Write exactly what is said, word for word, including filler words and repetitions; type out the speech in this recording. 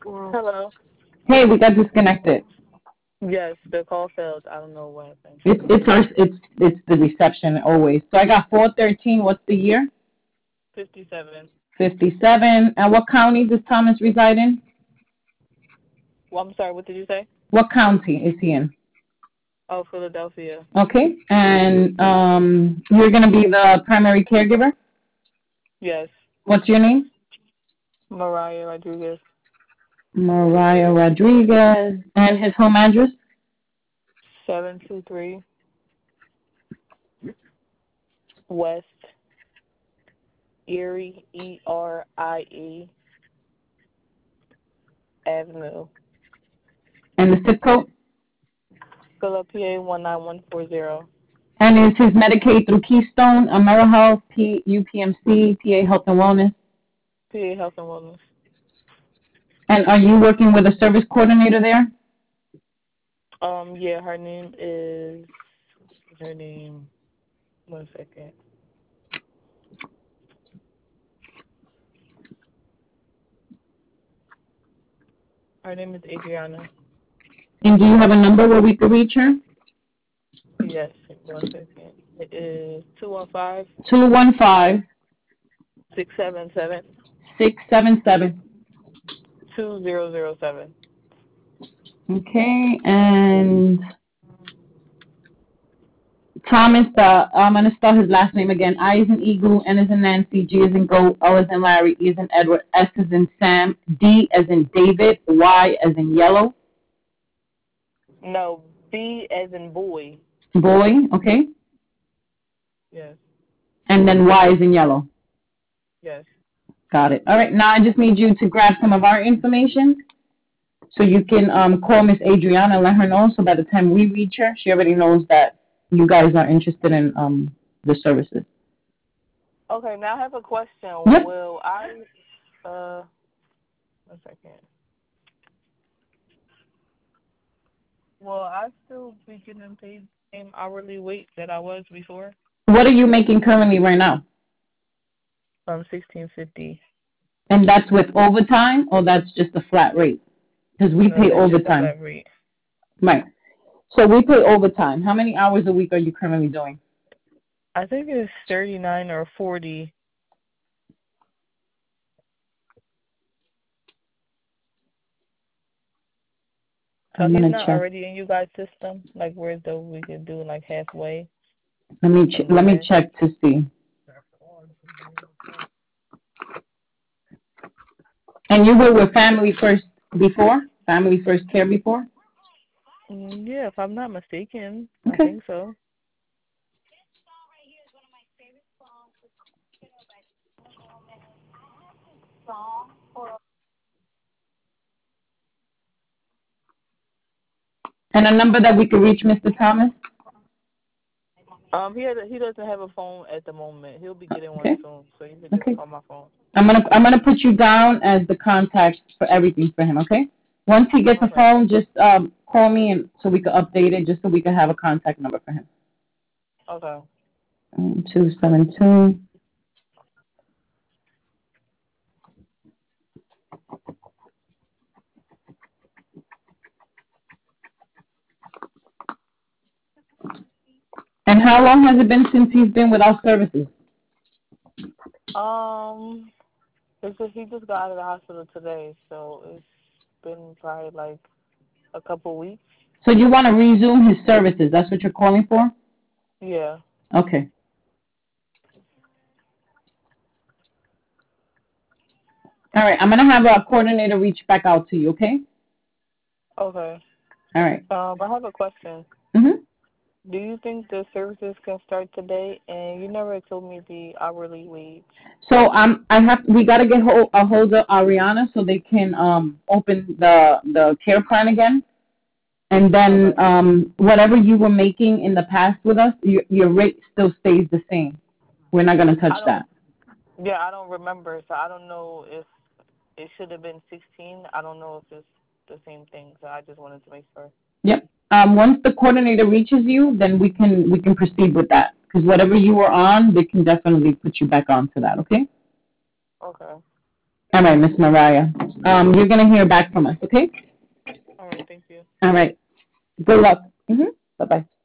Hello. Hey, we got disconnected. Yes, the call failed. I don't know what happened. It's it's our it's it's the reception always. So I got four thirteen. What's the year? fifty-seven. Fifty seven. And what county does Thomas reside in? Well, I'm sorry. What did you say? What county is he in? Oh, Philadelphia. Okay. And um, you're gonna be the primary caregiver. Yes. What's your name? Mariah Rodriguez. Mariah Rodriguez. And his home address? seven two three West Erie E R I E Avenue, And the zip code? Philadelphia one nine one four zero. And is his Medicaid through Keystone, AmeriHealth, P, U P M C, P A Health and Wellness? P A Health and Wellness. And are you working with a service coordinator there? Um. Yeah. Her name is. Her name. One second. Her name is Adriana. And do you have a number where we could reach her? Yes. One second. It is two one five Two one five six seven seven six seven seven. two zero zero seven. Okay, and Thomas, uh, I'm going to spell his last name again. I is in Eagle, N is in Nancy, G is in Goat, O is in Larry, E is in Edward, S is in Sam, D as in David, Y as in yellow. No, B as in boy. Boy, okay? Yes. And then Y is in yellow. Yes. Got it. All right, now I just need you to grab some of our information so you can um, call Miss Adriana and let her know so by the time we reach her, she already knows that you guys are interested in um, the services. Okay, now I have a question. Yep. Will I uh one second. Will I still be getting paid the same hourly wage that I was before? What are you making currently right now? Um sixteen fifty. And that's with overtime or that's just a flat rate? Because we No, pay that's just a overtime. flat rate. Right. So we pay overtime. How many hours a week are you currently doing? I think it's thirty nine or forty. So I'm he's gonna not check. already in you guys' system? Like where the we could do like halfway Let me ch- and let me then check to see. And you were with Family First before? Family First Care before? mm, yeah, if I'm not mistaken, I Okay. think so. And a number that we could reach Mister Thomas? Um, he has a, he doesn't have a phone at the moment. He'll be getting one Okay. soon, so you could just Okay. call my phone. I'm gonna I'm gonna put you down as the contact for everything for him. Okay. Once he gets a Okay. phone, just um call me and so we can update it, just so we can have a contact number for him. Okay. Um, two seven two. And how long has it been since he's been without services? Um, it's just, he just got out of the hospital today, so it's been probably like a couple weeks. So you want to resume his services? That's what you're calling for? Yeah. Okay. All right. I'm gonna have a coordinator reach back out to you. Okay. Okay. All right. Um, I have a question. Mhm. Do you think the services can start today? And you never told me the hourly wage. So um, I have we gotta get hold, a hold of Ariana so they can um open the the care plan again, and then Okay. um whatever you were making in the past with us, your your rate still stays the same. We're not gonna touch I don't. that. Yeah, I don't remember, so I don't know if it should have been sixteen. I don't know if it's the same thing, so I just wanted to make sure. Yep. Um, once the coordinator reaches you, then we can we can proceed with that because whatever you were on, they can definitely put you back onto that. Okay. Okay. All right, Miss Mariah. Um, you're gonna hear back from us, okay? All right. Thank you. All right. Good luck. Mm-hmm. Bye bye.